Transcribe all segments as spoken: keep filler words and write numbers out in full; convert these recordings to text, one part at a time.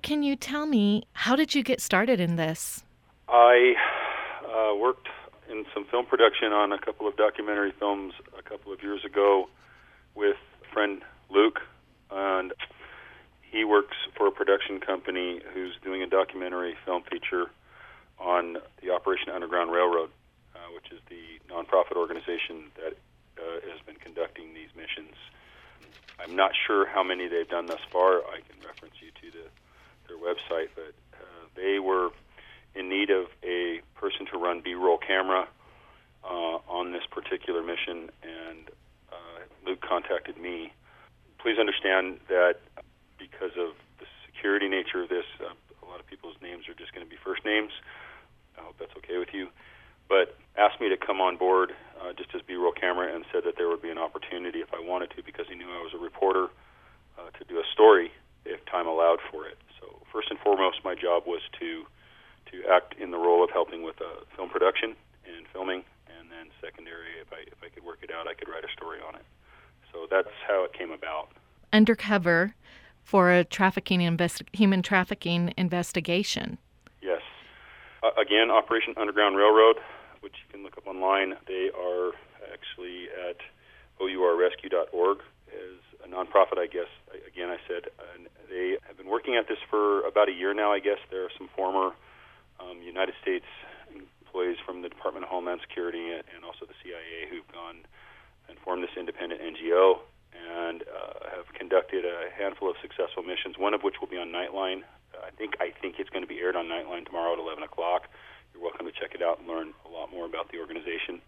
can you tell me, how did you get started in this? I uh, worked in some film production on a couple of documentary films a couple of years ago with a friend Luke, and he works for a production company who's doing a documentary film feature on the Operation Underground Railroad, uh, which is the nonprofit organization that uh, has been conducting these missions. I'm not sure how many they've done thus far. I can reference you to the, their website, but uh, they were in need of a person to run B-roll camera uh, on this particular mission, and uh, Luke contacted me. Please understand that because of the security nature of this, uh, a lot of people's names are just going to be first names. I hope that's okay with you. But asked me to come on board uh, just as B-roll camera, and said that there would be an opportunity if I wanted to, because he knew I was a reporter, uh, to do a story if time allowed for it. So first and foremost, my job was to to act in the role of helping with uh, film production and filming, and then secondary, if I if I could work it out, I could write a story on it. So that's how it came about. Undercover for a trafficking invest- human trafficking investigation. Yes. Uh, again, Operation Underground Railroad, which you can look up online. They are actually at O U R rescue dot org as a nonprofit, I guess. Again, I said, and they have been working at this for about a year now, I guess. There are some former um, United States employees from the Department of Homeland Security and also the C I A who've gone and formed this independent N G O and uh, have conducted a handful of successful missions, one of which will be on Nightline. I think I think it's going to be aired on Nightline tomorrow at eleven o'clock. You're welcome to check it out and learn a lot more about the organization.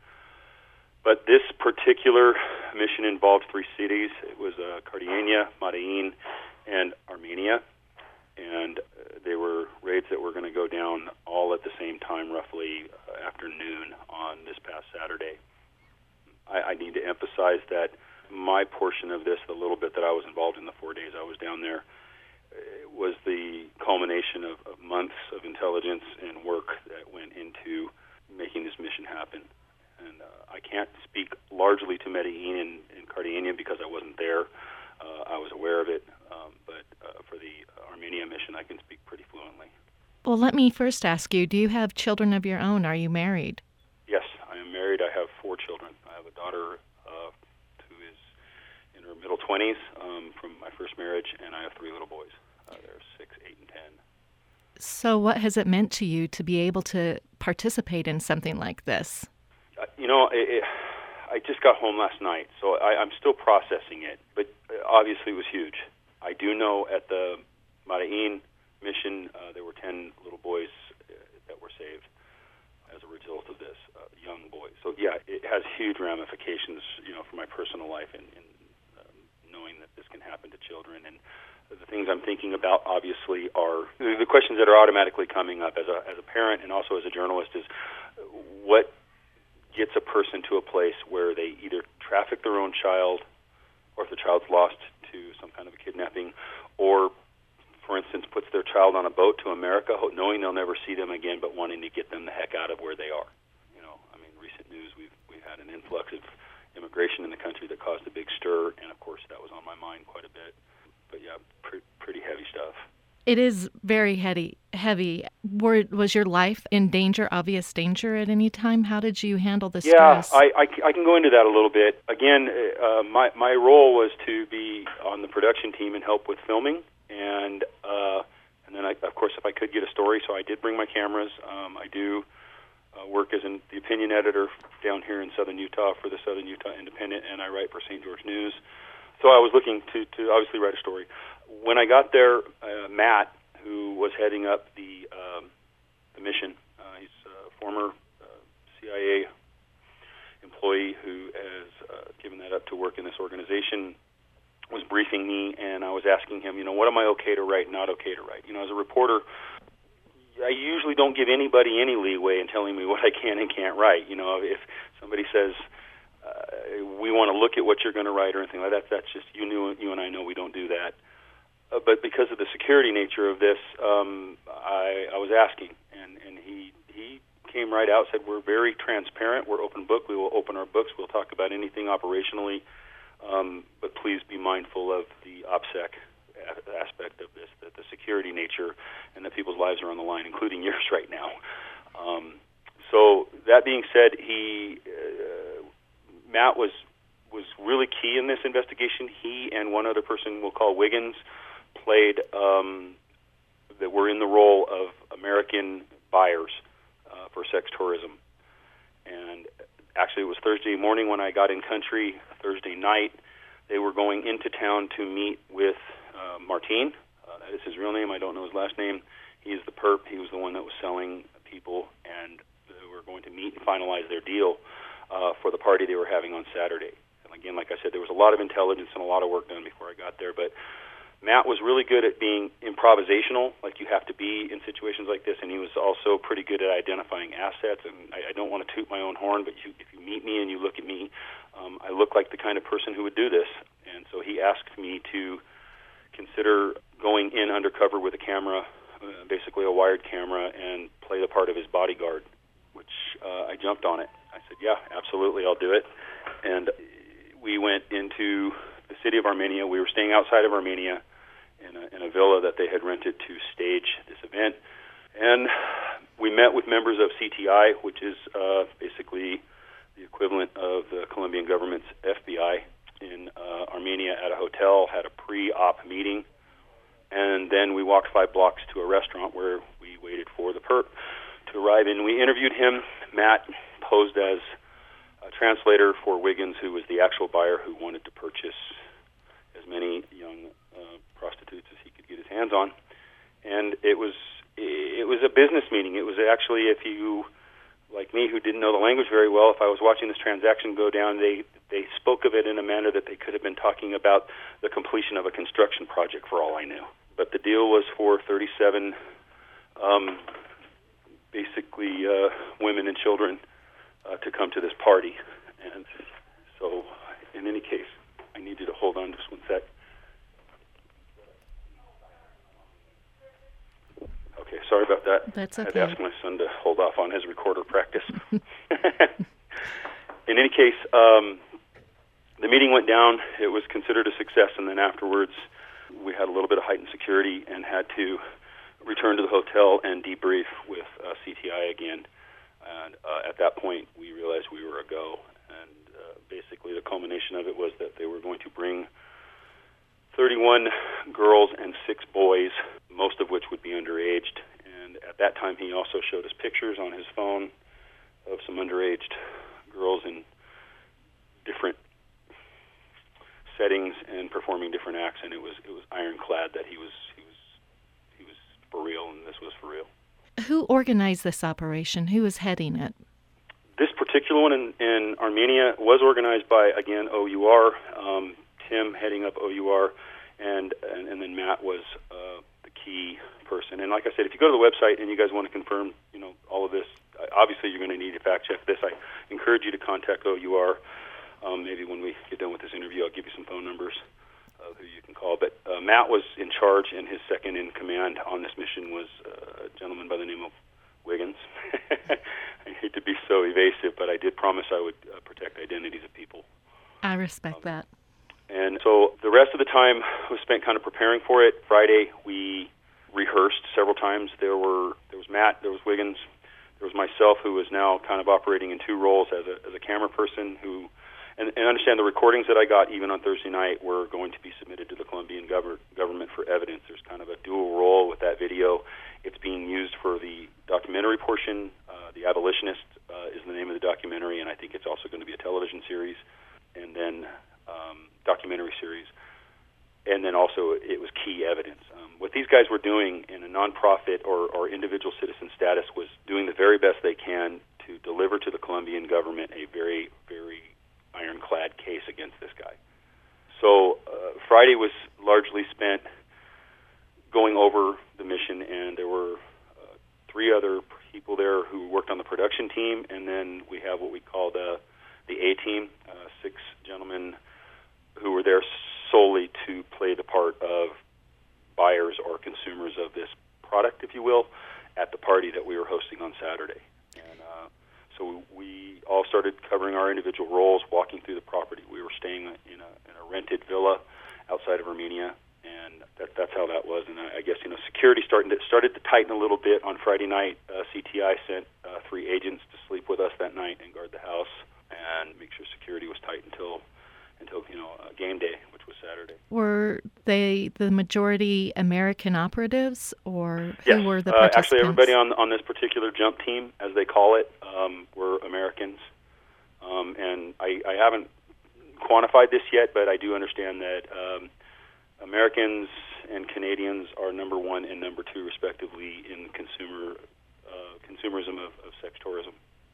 But this particular mission involved three cities. It was uh, Cartagena, Medellin, and Armenia. And uh, they were raids that were going to go down all at the same time, roughly uh, after noon on this past Saturday. I, I need to emphasize that my portion of this, the little bit that I was involved in the four days I was down there, it was the culmination of, of months of intelligence and work that went into making this mission happen. And uh, I can't speak largely to Medellin and, and Cartagena because I wasn't there. Uh, I was aware of it, um, but uh, for the Armenia mission, I can speak pretty fluently. Well, let me first ask you, do you have children of your own? Are you married? Yes, I am married. I have four children. I have a daughter uh, who is in her middle twenties um, from my first marriage, and I have three little boys. Uh, they're six, eight, and ten. So what has it meant to you to be able to participate in something like this? Uh, you know, it, it, I just got home last night, so I, I'm still processing it, but obviously it was huge. I do know at the Medellin mission, uh, there were ten little boys uh, that were saved as a result of this, uh, young boys. So yeah, it has huge ramifications, you know, for my personal life and, and um, knowing that this can happen to children. And the things I'm thinking about, obviously, are the questions that are automatically coming up as a as a parent and also as a journalist is what gets a person to a place where they either traffic their own child, or if the child's lost to some kind of a kidnapping, or, for instance, puts their child on a boat to America, knowing they'll never see them again, but wanting to get them the heck out of where they are. You know, I mean, recent news, we've we've had an influx of immigration in the country that caused a big stir, and of course that was on my mind quite a bit. But yeah, pre- pretty heavy stuff. It is very heavy. Heavy. Were, was your life in danger, obvious danger at any time? How did you handle the stress? Yeah, I, I, I can go into that a little bit. Again, uh, my my role was to be on the production team and help with filming, and uh, and then I, of course, if I could get a story, so I did bring my cameras. Um, I do uh, work as an, the opinion editor down here in Southern Utah for the Southern Utah Independent, and I write for Saint George News. So I was looking to, to obviously write a story. When I got there, uh, Matt, who was heading up the um, the mission, uh, he's a former uh, C I A employee who has uh, given that up to work in this organization, was briefing me, and I was asking him, you know, what am I okay to write, not okay to write? You know, as a reporter, I usually don't give anybody any leeway in telling me what I can and can't write. You know, if somebody says, Uh, we want to look at what you're going to write or anything like that. That's just, you knew, you and I know we don't do that. Uh, but because of the security nature of this, um, I, I was asking, and, and he he came right out, said, we're very transparent, we're open book, we will open our books, we'll talk about anything operationally, um, but please be mindful of the OPSEC aspect of this, that the security nature and that people's lives are on the line, including yours right now. Um, so that being said, he uh, Matt was was really key in this investigation. He and one other person we'll call Wiggins played um, that were in the role of American buyers uh, for sex tourism. And actually, it was Thursday morning when I got in country. Thursday night, they were going into town to meet with uh, Martin. Uh, that is his real name. I don't know his last name. He is the perp. He was the one that was selling people, and they were going to meet and finalize their deal uh, for the party they were having on Saturday. And again, like I said, there was a lot of intelligence and a lot of work done before I got there, but Matt was really good at being improvisational, like you have to be in situations like this, and he was also pretty good at identifying assets. And I, I don't want to toot my own horn, but you, if you meet me and you look at me, um, I look like the kind of person who would do this. And so he asked me to consider going in undercover with a camera, uh, basically a wired camera, and play the part of his bodyguard, which uh, I jumped on it. I said, yeah, absolutely, I'll do it. And we went into the city of Armenia. We were staying outside of Armenia in a, in a villa that they had rented to stage this event. And we met with members of C T I, which is uh, basically the equivalent of the Colombian government's F B I, in uh, Armenia at a hotel, had a pre-op meeting. And then we walked five blocks to a restaurant where we waited for the perp to arrive in. We interviewed him. Matt posed as a translator for Wiggins, who was the actual buyer who wanted to purchase as many young uh, prostitutes as he could get his hands on. And it was it was a business meeting. It was actually, if you, like me, who didn't know the language very well, if I was watching this transaction go down, they, they spoke of it in a manner that they could have been talking about the completion of a construction project for all I knew. But the deal was for thirty-seven um, basically uh, women and children uh, to come to this party. And so, in any case, I need you to hold on just one sec. Okay, sorry about that. That's okay. I had asked my son to hold off on his recorder practice. In any case, um, the meeting went down. It was considered a success, and then afterwards we had a little bit of heightened security and had to return to the hotel and debrief with uh, C T I again. And uh, at that point, we realized we were a go. And uh, basically the culmination of it was that they were going to bring thirty-one girls and six boys, most of which would be underaged. And at that time, he also showed us pictures on his phone of some underaged girls in different settings and performing different acts. And it was it was ironclad that he was he was he was for real, and this was for real. Who organized this operation? Who was heading it? This particular one in, in Armenia was organized by, again, O U R, um, Tim heading up O U R, and, and, and then Matt was uh, the key person. And like I said, if you go to the website and you guys want to confirm, you know, all of this, obviously you're going to need to fact check this. I encourage you to contact O U R. Um, maybe when we get done with this interview, I'll give you some phone numbers of who you can call. But uh, Matt was in charge, and his second in command on this mission was uh, a gentleman by the name of Wiggins. I hate to be so evasive, but I did promise I would uh, protect identities of people. I respect um, that. And so the rest of the time was spent kind of preparing for it. Friday, we rehearsed several times. There were there was Matt, there was Wiggins, there was myself, who is now kind of operating in two roles as a as a camera person who. And, and understand the recordings that I got even on Thursday night were going to be submitted to the Colombian gov- government for evidence. There's kind of a dual role with that video. It's being used for the documentary portion. Uh, the Abolitionist uh, is the name of the documentary, and I think it's also going to be a television series, and then um, documentary series. And then also it was key evidence. Um, what these guys were doing in a nonprofit or, or individual citizen status was doing the very best they can to deliver to the Colombian government a very, very ironclad case against this guy. So uh, Friday was largely spent going over the mission, and there were uh, three other people there who worked on the production team, and then we have what we call the the A team, uh, six gentlemen who were there solely to play the part of buyers or consumers of this product, if you will, at the party that we were hosting on Saturday. And uh, so we all started covering our individual roles, walking through the property. We were staying in a, in a rented villa outside of Armenia, and and that, that's how that was. And I, I guess, you know, security started to, started to tighten a little bit on Friday night. Uh, C T I sent uh, three agents to sleep with us that night and guard the house and make sure security was tight until, until you know, uh, game day, which was Saturday. Were they the majority American operatives, or who yes. were the uh, participants? Actually, everybody on on this particular jump team, as they call it, um, were Americans. Um, and I, I haven't quantified this yet, but I do understand that um, Americans and Canadians are number one and number two, respectively, in consumer uh, consumerism of, of sex tourism.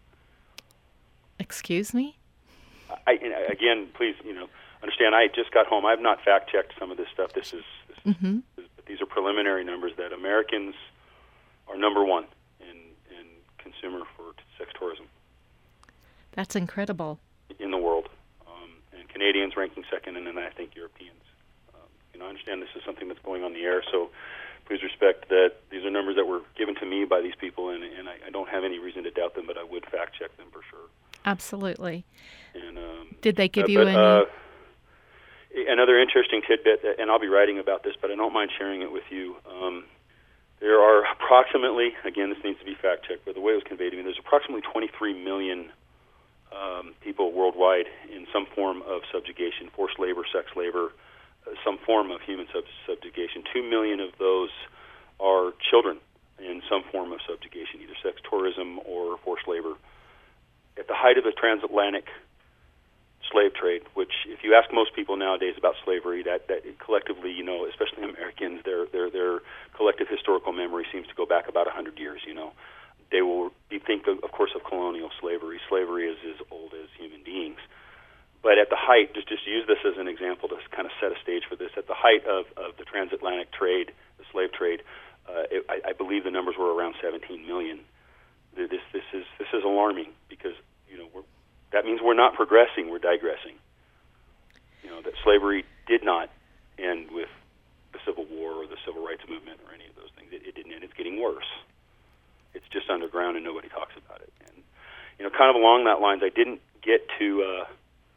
Excuse me? I, and again, please, you know, understand. I just got home. I've not fact checked some of this stuff. This is, this Mm-hmm. is but these are preliminary numbers that Americans are number one in in consumer for sex tourism That's incredible. in the world, um, and Canadians ranking second, and then I think Europeans. Um, you know, I understand this is something that's going on the air, so please respect that these are numbers that were given to me by these people, and, and I, I don't have any reason to doubt them, but I would fact check them for sure. Absolutely. And um, Did they give uh, you but, any? Uh, another interesting tidbit, and I'll be writing about this, but I don't mind sharing it with you. Um, there are approximately, again, this needs to be fact checked, but the way it was conveyed to me, there's approximately twenty-three million um, people worldwide in some form of subjugation, forced labor, sex labor, uh, some form of human sub- subjugation. Two million of those are children in some form of subjugation, either sex tourism or forced labor. At the height of the transatlantic slave trade, which if you ask most people nowadays about slavery, that, that collectively, you know, especially Americans, their their their collective historical memory seems to go back about one hundred years, you know. They will be think, of, of course, of colonial slavery. Slavery is as old as human beings. But at the height, just, just use this as an example to kind of set a stage for this. At the height of, of the transatlantic trade, the slave trade, uh, it, I, I believe the numbers were around seventeen million. This this is this is alarming because, you know, we're, that means we're not progressing, we're digressing. You know, that slavery did not end with the Civil War or the Civil Rights Movement or any of those things. It, it didn't end. It's getting worse. It's just underground and nobody talks about it. And, you know, kind of along that lines, I didn't get to uh,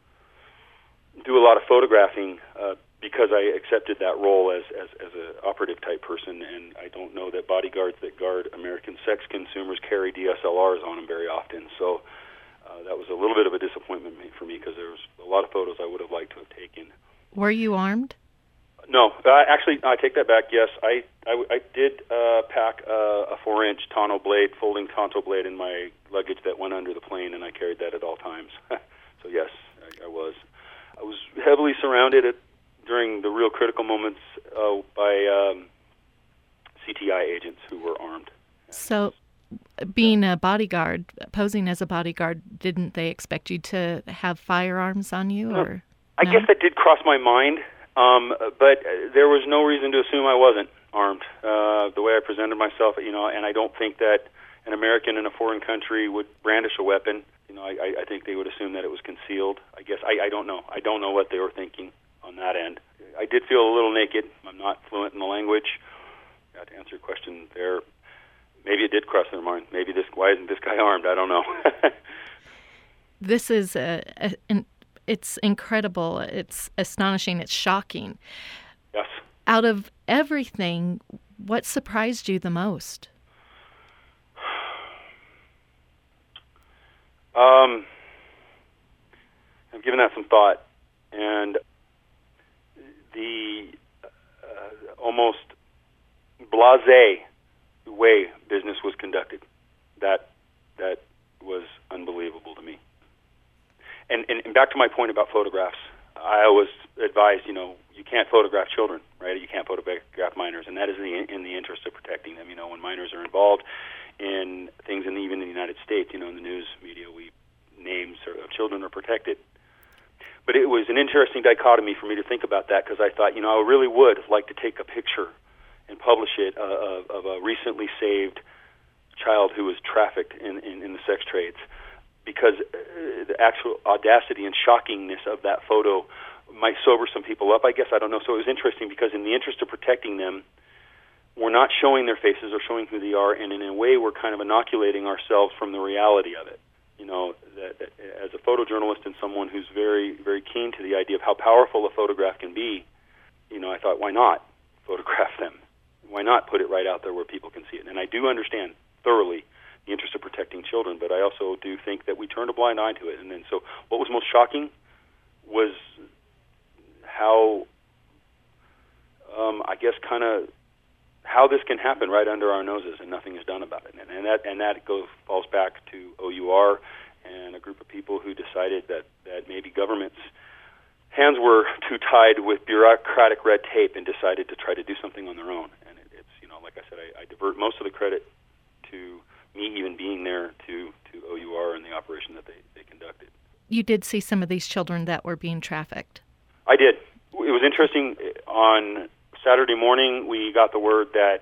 do a lot of photographing uh, because I accepted that role as, as, as an operative type person, and I don't know that bodyguards that guard American sex consumers carry D S L Rs on them very often. So uh, that was a little bit of a disappointment for me because there was a lot of photos I would have liked to have taken. Were you armed? No, uh, actually, I take that back. Yes, I I, I did uh, pack uh, a four-inch tonneau blade, folding tonneau blade in my luggage that went under the plane, and I carried that at all times. So yes, I, I was. I was heavily surrounded at, during the real critical moments uh, by um, C T I agents who were armed. So, being a bodyguard, posing as a bodyguard, didn't they expect you to have firearms on you? No, or I no? guess that did cross my mind, um, but there was no reason to assume I wasn't armed. Uh, the way I presented myself, you know, and I don't think that an American in a foreign country would brandish a weapon. You know, I, I think they would assume that it was concealed. I guess I, I don't know. I don't know what they were thinking on that end. I did feel a little naked. I'm not fluent in the language. Uh, to answer your question there, maybe it did cross their mind. Maybe this, why isn't this guy armed? I don't know. This is a, a, an, it's incredible. It's astonishing. It's shocking. Yes. Out of everything, what surprised you the most? Um, I've given that some thought, and the uh, almost blasé way business was conducted, that that was unbelievable to me. And, and, and back to my point about photographs, I always advise, you know, you can't photograph children, right? You can't photograph minors, and that is in the, in the interest of protecting them. You know, when minors are involved in things, and even in the United States, you know, in the news media, we names of children are protected. But it was an interesting dichotomy for me to think about that because I thought, you know, I really would like to take a picture and publish it uh, of, of a recently saved child who was trafficked in, in, in the sex trades, because uh, the actual audacity and shockingness of that photo might sober some people up, I guess. I don't know. So it was interesting because in the interest of protecting them, we're not showing their faces or showing who they are, and in a way we're kind of inoculating ourselves from the reality of it. You know, that, that as a photojournalist and someone who's very, very keen to the idea of how powerful a photograph can be, you know, I thought, why not? photograph them? Why not put it right out there where people can see it? And I do understand thoroughly the interest of protecting children, but I also do think that we turned a blind eye to it. And then so what was most shocking was how, um, I guess, kind of how this can happen right under our noses and nothing is done about it. And, and that and that goes falls back to O U R and a group of people who decided that, that maybe government's hands were too tied with bureaucratic red tape and decided to try to do something on their own. And it, it's, you know, like I said, I, I divert most of the credit to me even being there to, to O U R and the operation that they, they conducted. You did see some of these children that were being trafficked. I did. It was interesting. On Saturday morning, we got the word that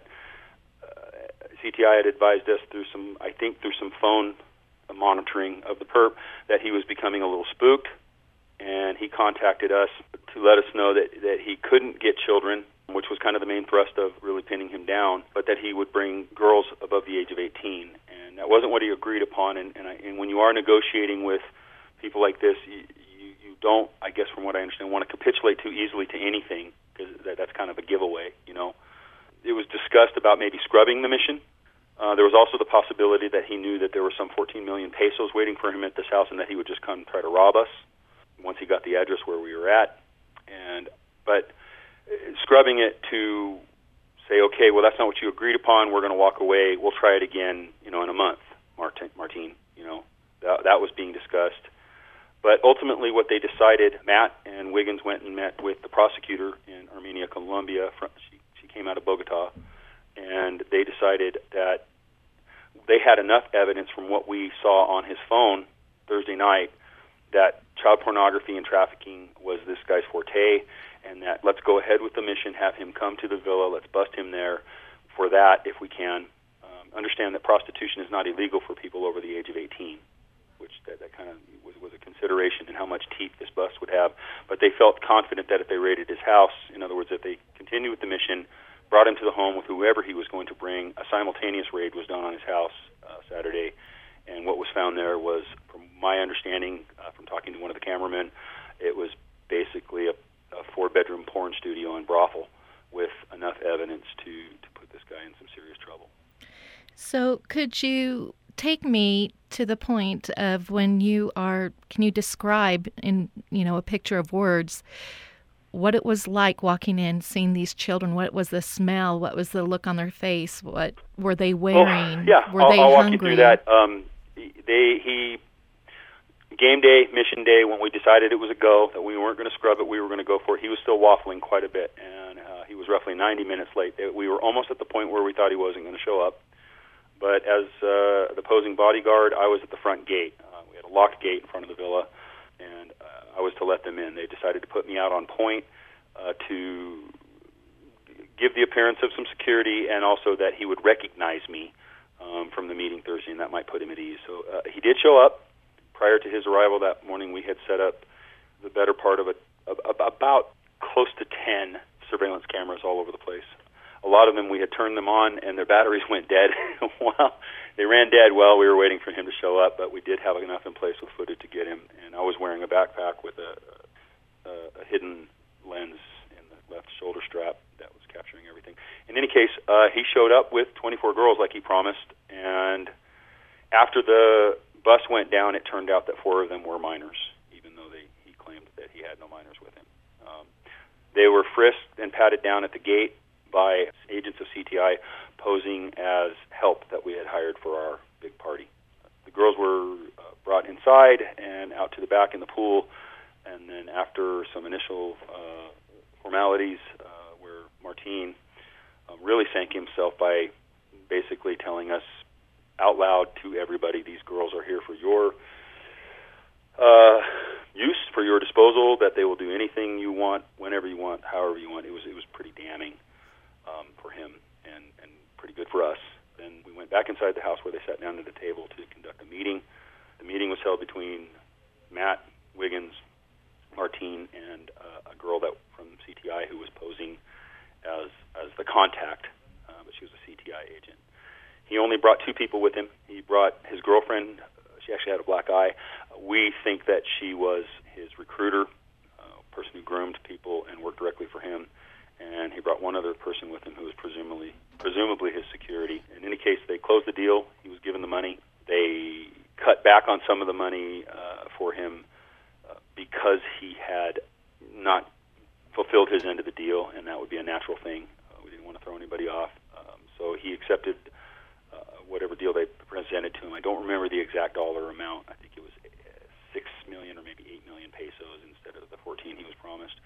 uh, C T I had advised us through some, I think through some phone monitoring of the perp, that he was becoming a little spooked, and he contacted us to let us know that, that he couldn't get children, which was kind of the main thrust of really pinning him down, but that he would bring girls above the age of eighteen. And that wasn't what he agreed upon, and, and, I, and when you are negotiating with people like this, you, you, you don't, I guess from what I understand, want to capitulate too easily to anything, because that, that's kind of a giveaway, you know. It was discussed about maybe scrubbing the mission. Uh, there was also the possibility that he knew that there were some fourteen million pesos waiting for him at this house and that he would just come try to rob us once he got the address where we were at. And but uh, scrubbing it to say, okay, well, that's not what you agreed upon. We're going to walk away. We'll try it again, you know, in a month, Martin, Martine, you know, that, that was being discussed. But ultimately what they decided, Matt and Wiggins went and met with the prosecutor in Armenia, Colombia. She, she came out of Bogota, and they decided that they had enough evidence from what we saw on his phone Thursday night that child pornography and trafficking was this guy's forte, and that let's go ahead with the mission, have him come to the villa, let's bust him there for that if we can. Um, understand that prostitution is not illegal for people over the age of eighteen, which that, that kind of was, was a consideration in how much teeth this bust would have. But they felt confident that if they raided his house, in other words, if they continued with the mission, brought him to the home with whoever he was going to bring, a simultaneous raid was done on his house uh, Saturday. And what was found there was, from my understanding, uh, from talking to one of the cameramen, it was basically a, a four-bedroom porn studio and brothel with enough evidence to, to put this guy in some serious trouble. So could you take me to the point of when you are, can you describe in, you know, a picture of words, what it was like walking in, seeing these children? What was the smell? What was the look on their face? What were they wearing? Oh, yeah, were I'll, they I'll walk hungry? you through that. Um, they, he, game day, mission day, when we decided it was a go, that we weren't going to scrub it, we were going to go for it, he was still waffling quite a bit, and uh, he was roughly ninety minutes late. We were almost at the point where we thought he wasn't going to show up. But as uh, the posing bodyguard, I was at the front gate. Uh, we had a locked gate in front of the villa, and uh, I was to let them in. They decided to put me out on point uh, to give the appearance of some security, and also that he would recognize me um, from the meeting Thursday, and that might put him at ease. So uh, he did show up. Prior to his arrival that morning, we had set up the better part of a, of, of about close to ten surveillance cameras all over the place. A lot of them, we had turned them on, and their batteries went dead. Well, they ran dead while we were waiting for him to show up, but we did have enough in place with footage to get him. And I was wearing a backpack with a, a, a hidden lens in the left shoulder strap that was capturing everything. In any case, uh, he showed up with twenty-four girls like he promised, and after the bus went down, it turned out that four of them were minors, even though they, he claimed that he had no minors with him. Um, they were frisked and patted down at the gate by agents of C T I posing as help that we had hired for our big party. The girls were uh, brought inside and out to the back in the pool, and then after some initial uh, formalities uh, where Martine um, really sank himself by basically telling us out loud to everybody, these girls are here for your uh, use, for your disposal, that they will do anything you want, whenever you want, however you want. It was it was pretty damning um, for him and, and pretty good for us. Then we went back inside the house where they sat down at a table to conduct a meeting. The meeting was held between Matt Wiggins, Martine, and uh, a girl that from C T I who was posing as as the contact, uh, but she was a C T I agent. He only brought two people with him. He brought his girlfriend. She actually had a black eye. We think that she was his recruiter, a person who groomed people and worked directly for him. and he brought one other person with him who was presumably presumably his security. In any case, they closed the deal. He was given the money. They cut back on some of the money uh, for him uh, because he had not fulfilled his end of the deal, and that would be a natural thing. Uh, we didn't want to throw anybody off. Um, so he accepted uh, whatever deal they presented to him. I don't remember the exact dollar amount. I think it was six million or maybe eight million pesos instead of the fourteen he was promised.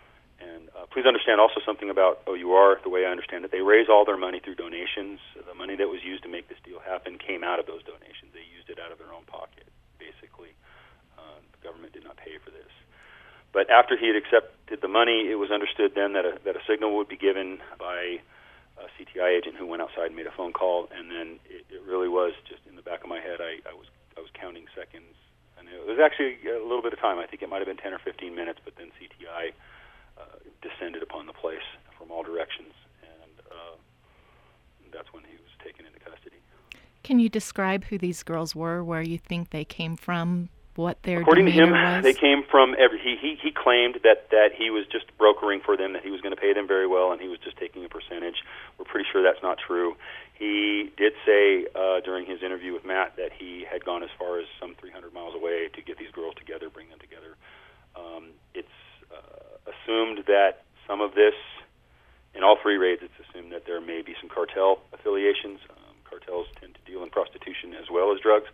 And uh, please understand also something about O U R, the way I understand it. They raise all their money through donations. The money that was used to make this deal happen came out of those donations. They used it out of their own pocket, basically. Uh, the government did not pay for this. But after he had accepted the money, it was understood then that a, that a signal would be given by a C T I agent who went outside and made a phone call. And then it, it really was just in the back of my head, I, I was I was counting seconds. And it was actually a little bit of time. I think it might have been ten or fifteen minutes, but then C T I Uh, descended upon the place from all directions, and uh, that's when he was taken into custody. Can you describe who these girls were, where you think they came from, what their According to him, demeanor was? They came from every. He, he he claimed that that he was just brokering for them, that he was going to pay them very well, and he was just taking a percentage. We're pretty sure that's not true. He did say uh, during his interview with Matt that he had gone as far as some three hundred miles away to get these girls together, bring them together. Um, it's uh, assumed that some of this, in all three raids, it's assumed that there may be some cartel affiliations. Um, cartels tend to deal in prostitution as well as drugs.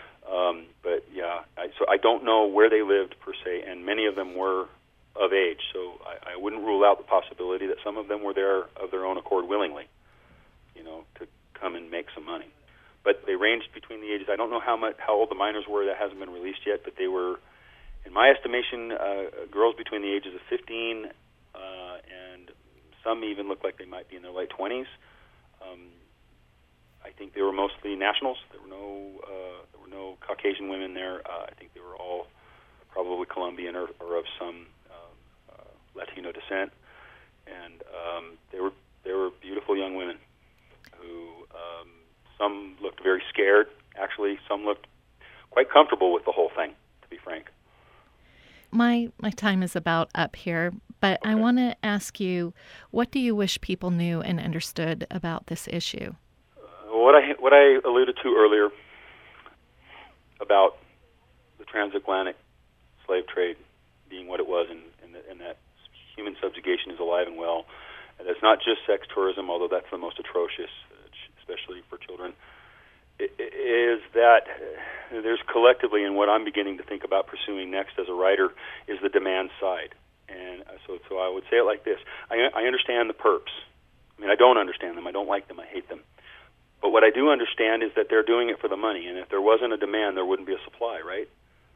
Um, but yeah, I, so I don't know where they lived per se, and many of them were of age. So I, I wouldn't rule out the possibility that some of them were there of their own accord willingly, you know, to come and make some money. But they ranged between the ages. I don't know how much, how old the minors were. That hasn't been released yet, but they were, in my estimation, uh, girls between the ages of fifteen, uh, and some even look like they might be in their late twenties. Um, I think they were mostly nationals. There were no uh, there were no Caucasian women there. Uh, I think they were all probably Colombian or, or of some uh, uh, Latino descent, and um, they were they were beautiful young women who um, some looked very scared. Actually, some looked quite comfortable with the whole thing, to be frank. My my time is about up here, but Okay. I want to ask you, what do you wish people knew and understood about this issue? Uh, what I what I alluded to earlier about the transatlantic slave trade being what it was, and, and, and that human subjugation is alive and well. And it's not just sex tourism, although that's the most atrocious, especially for children. It, it is that there's collectively, and what I'm beginning to think about pursuing next as a writer, is the demand side. And so, so I would say it like this: I, I understand the perps. I mean, I don't understand them. I don't like them. I hate them. But what I do understand is that they're doing it for the money, and if there wasn't a demand, there wouldn't be a supply, right?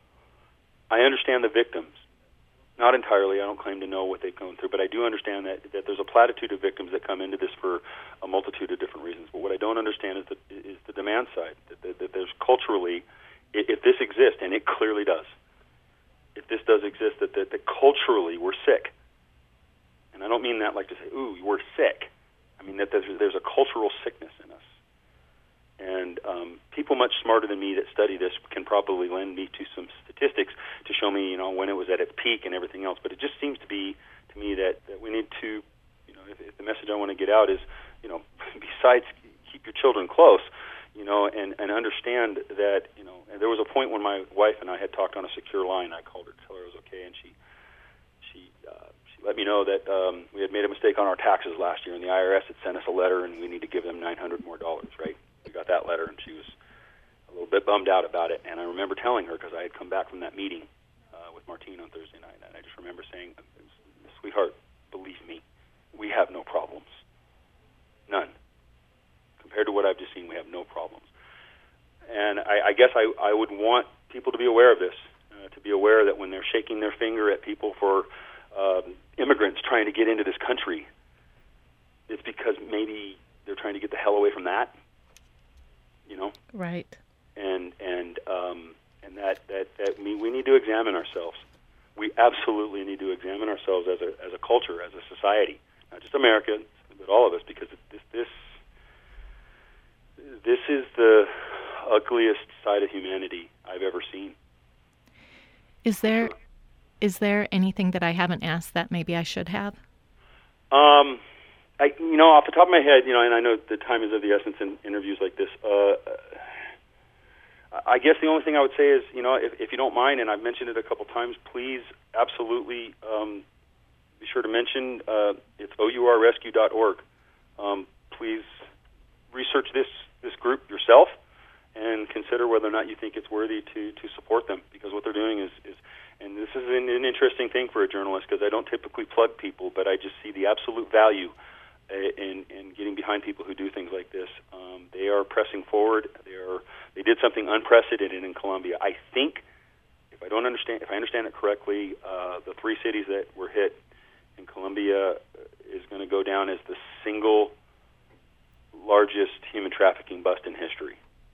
I understand the victims. Not entirely. I don't claim to know what they've gone through, but I do understand that, that there's a platitude of victims that come into this for a multitude of different reasons. But what I don't understand is the, is the demand side, that, that, that there's culturally, if this exists, and it clearly does, if this does exist, that, that, that culturally we're sick. And I don't mean that like to say, ooh, we're sick. I mean that there's, there's a cultural sickness in us. And um, people much smarter than me that study this can probably lend me to some statistics to show me, you know, when it was at its peak and everything else. But it just seems to be, to me, that, that we need to, you know, if, if the message I want to get out is, you know, besides keep your children close, you know, and, and understand that, you know, and there was a point when my wife and I had talked on a secure line. I called her to tell her it was okay, and she she uh, she let me know that um, we had made a mistake on our taxes last year, and the I R S had sent us a letter, and we need to give them nine hundred more dollars, right? We got that letter, and she was a little bit bummed out about it. And I remember telling her, because I had come back from that meeting uh, with Martine on Thursday night, and I just remember saying, sweetheart, believe me, we have no problems. None. Compared to what I've just seen, we have no problems. And I, I guess I, I would want people to be aware of this, uh, to be aware that when they're shaking their finger at people for um, immigrants trying to get into this country, it's because maybe they're trying to get the hell away from that, you know. Right. And and um, and that that that we we need to examine ourselves. We absolutely need to examine ourselves as a as a culture, as a society, not just America, but all of us, because this this this is the ugliest side of humanity I've ever seen. Is there is there anything that I haven't asked that maybe I should have? Um, I, you know, off the top of my head, you know, and I know the time is of the essence in interviews like this. Uh, I guess the only thing I would say is, you know, if, if you don't mind, and I've mentioned it a couple times, please absolutely um, be sure to mention uh, it's O U R rescue dot org. Um, please research this this group yourself and consider whether or not you think it's worthy to, to support them, because what they're doing is, is and this is an, an interesting thing for a journalist, because I don't typically plug people, but I just see the absolute value in, in getting behind people who do things like this. Um, they are pressing forward. They are they did something unprecedented in Colombia. I think, if I don't understand, if I understand it correctly, uh, the three cities that were hit in Colombia is going to go down as the single largest human trafficking bust in history.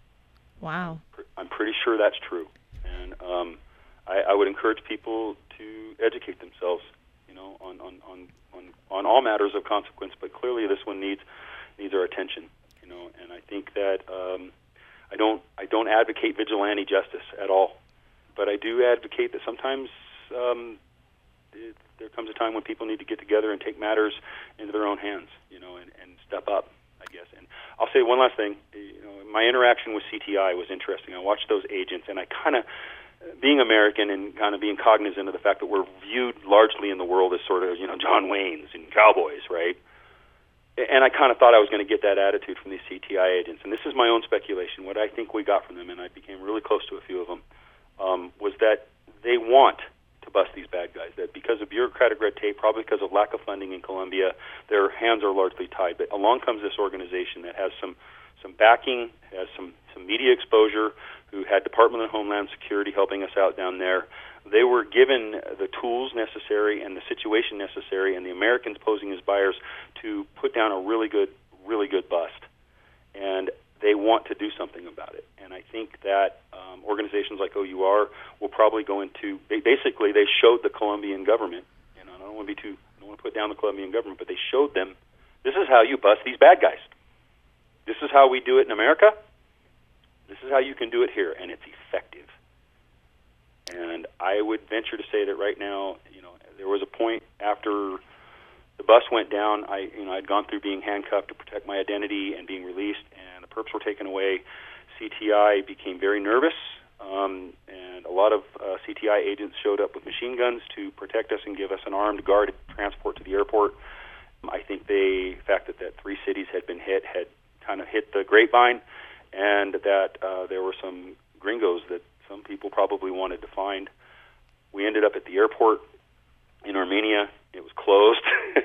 Wow. I'm pretty sure that's true, and um, I, I would encourage people to educate themselves, you know, on, on, on, on, on all matters of consequence. But clearly, this one needs needs our attention, you know. And I think that um, I don't I don't advocate vigilante justice at all, but I do advocate that sometimes um, it, there comes a time when people need to get together and take matters into their own hands, you know, and, and step up, I guess. And I'll say one last thing. You know, my interaction with C T I was interesting. I watched those agents, and I kind of, being American and kind of being cognizant of the fact that we're viewed largely in the world as sort of, you know, John Waynes and cowboys, right? And I kind of thought I was going to get that attitude from these C T I agents. And this is my own speculation. What I think we got from them, and I became really close to a few of them, um, was that they want to bust these bad guys, that because of bureaucratic red tape, probably because of lack of funding in Colombia, their hands are largely tied. But along comes this organization that has some some backing, has some, some media exposure, who had Department of Homeland Security helping us out down there. They were given the tools necessary and the situation necessary, and the Americans posing as buyers, to put down a really good, really good bust. And they want to do something about it. And I think that um, organizations like O U R will probably go into, they, basically they showed the Colombian government, you know, I don't want to be too, I don't want to put down the Colombian government, but they showed them, this is how you bust these bad guys. This is how we do it in America. This is how you can do it here, and it's effective. And I would venture to say that right now, you know, there was a point after the bus went down, I, you know, I'd gone through being handcuffed to protect my identity and being released, and the perps were taken away. C T I became very nervous, um, and a lot of uh, C T I agents showed up with machine guns to protect us and give us an armed guard transport to the airport. I think they, the fact that, that three cities had been hit had kind of hit the grapevine, and that uh, there were some gringos that some people probably wanted to find. We ended up at the airport in Armenia. It was closed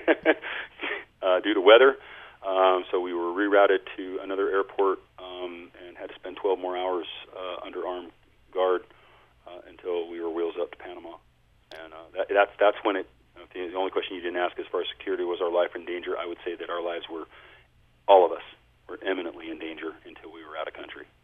uh, due to weather, um, so we were rerouted to another airport um, and had to spend twelve more hours uh, under armed guard uh, until we were wheels up to Panama. And uh, that, that's that's when it. The only question you didn't ask as far as security was our life in danger. I would say that our lives were, all of us, were eminently in danger until we were out of country.